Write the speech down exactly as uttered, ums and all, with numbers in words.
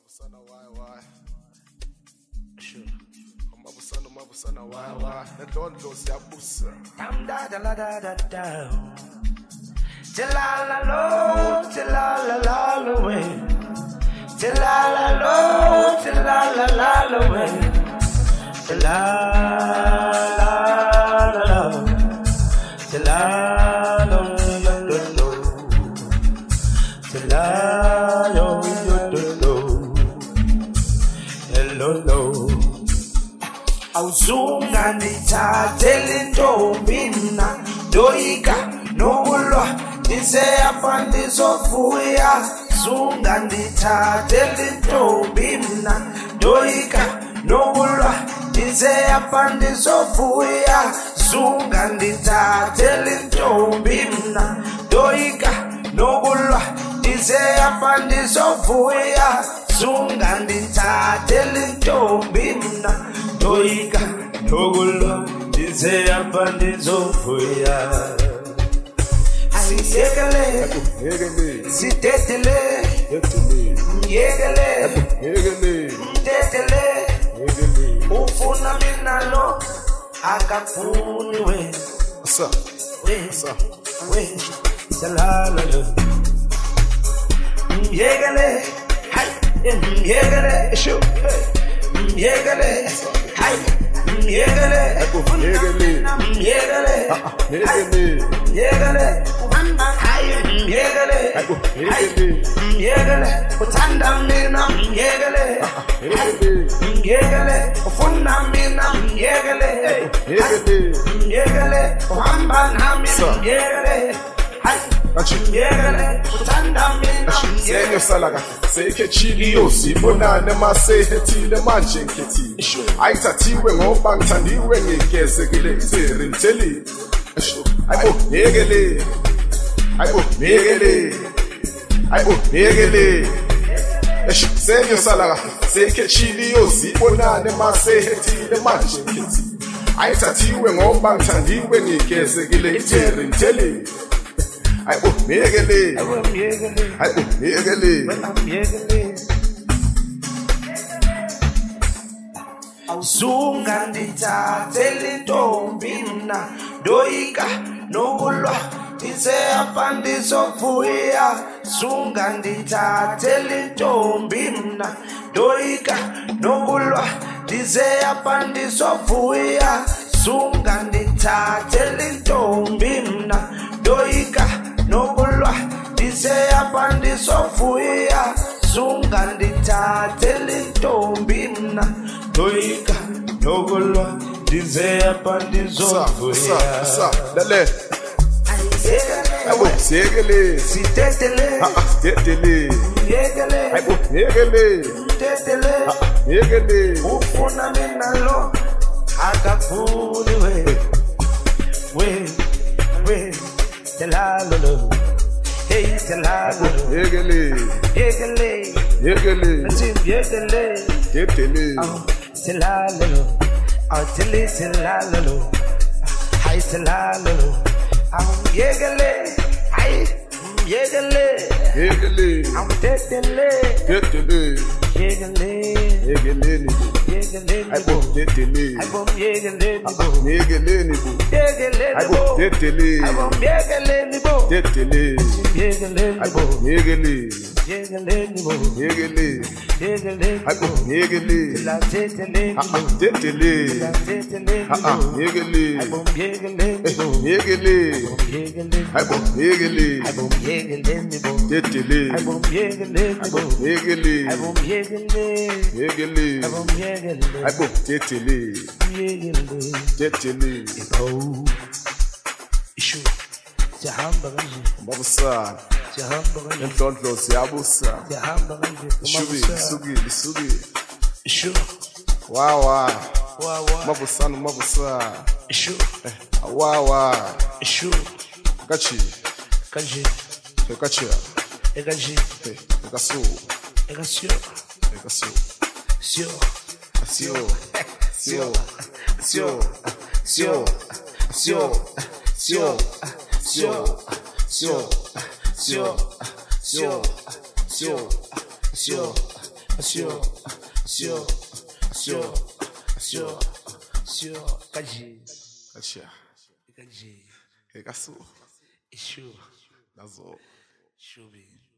Mabusana why why sure Mabusana Mabusana why why Ndondlo siyabusa Dam da da la da da da Tilala lo tilala la lo we Tilala lo tilala la lo we Tilala la lo Tilala lo lo lo Tilala lo lo lo Hello lo Awuzunga ndithathele intombi mna ndoyika nokulwa ndiseapha ndizovuya zunga ndithathele intombi mna ndoyika nokulwa ndiseapha ndizovuya zunga ndithathele intombi mna ndoyika nokulwa ndiseapha ndizovuya zunga ndithathele intombi mna ndoyika nokulwa ndiseapha ndizovuya Yegele, sitetele, yegele, tetele, ufuna minalo, akafuni we, Asa, we, Asa, we, salala, yegele, hai, yegele, shu, yegele, hai, yegele, yegele, yegele, yegele, yegele. Yegele, yegele, utanda mina, yegele, yegele, ufuna mina, yegele, yegele, uhamba nami, yegele, yegele, utanda mina, Senyo salaga, seke chilio, sibonane masehethile manje nkethile. Ayithathiwe ngoba ngithandiwe ngigezekile itseri nteli. Ayibo, yegele. Ayibo, yegele. Ayibo, yegele. Esho, senyo salaga, seke chilio, sibonane masehethile manje nkethile. Ayithathiwe ngoba ngithandiwe ngigezekile itseri nteli. Ayibo, yegele. Ayibo, yegele. Awuzunga ndithathele intombi mna ndoyika nokulwa ndiseapha ndizovuya zunga ndithathele intombi mna ndoyika nokulwa ndiseapha ndizovuya zunga ndithathele intombi mna ndoyika nokulwa ndiseapha ndizovuya zunga ndithathele intombi mna ndoyika nokulwa ndiseapha ndizovuya Sa, lale. Ayibo, yegele. sitetele Ah, tetele. yegele Ayibo, yegele. tetele Yegele. ufuna mina lo akafuni we we we telalo lo hey telalo Yegele. yegele Yegele. Tim yegele Tetele. telalo lo oh tele telalo lo hay telalo lo oh yegele hay yegele Yegele. oh tetele Tetele. yegele Yegele ni bo. yegele Ayibo, tetele. Album yegele ni bo Yegele ni bo. yegele ni Ayibo, bo tetele. Album yegele ni bo Tetele. yegele ni Ayibo, bo yegele. yegele ni bo Yegele. yegele ni Ayibo, bo yegele. la tetele ni Ah, bo tetele. la tetele ni Ah, bo yegele. Album yegele ni bo Yegele. yegele ni Ayibo, bo yegele. Album yegele ni bo Tetele. Album yegele ni bo Yegele. Album yegele Yegele. Album yegele Ayibo, tetele. yegele Tetele. Oh, ishu, sihamba kanje, Mabusana. sihamba kanje, Ndondlo siyabusa. sihamba kanje, Shubi, kumabusana. sugi, sugi. Ishu, Wa wa. wa wa, Mabusana, mabusana. ishu, Wa wa. ishu, Kachi. kanje, Kachi. ekanje, Kasu. ekasyo, Kasu. syo, Sio. syo, Sio. syo, syo, syo, syo, syo, syo, syo, syo, syo, sio sio sio sio sio kaji Kacha. kaji Ekasu. ishu Nazo. shubi